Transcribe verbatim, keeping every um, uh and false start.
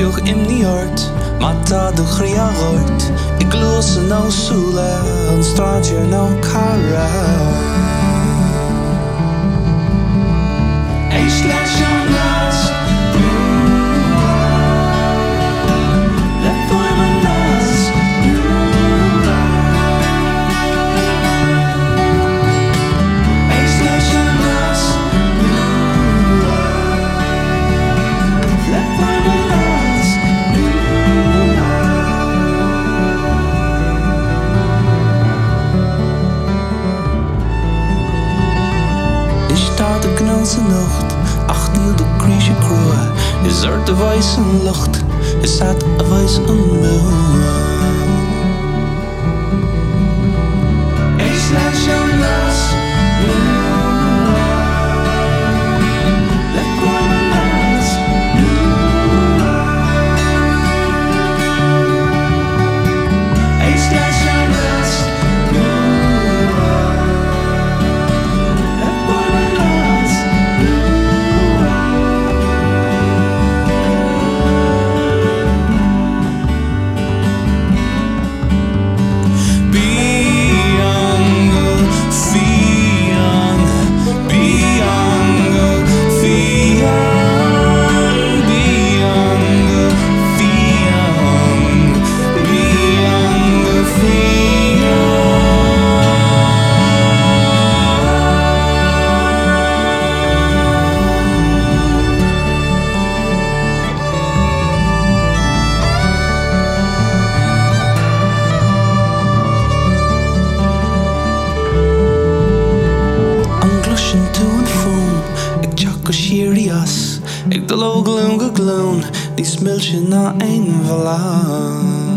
nog in die hart, maar dat de griaart. Ik los en nou soele, een straatje nou kara. Hey, slash on us. De knalse nacht, achtnieuw de crazy crew. Is er de wijze lucht, is dat een wijze een muur. Ik laat jou los. Let go of us. Ik laat jou los. Ik de loog gloon gegloon, die smiltje na een verlaan.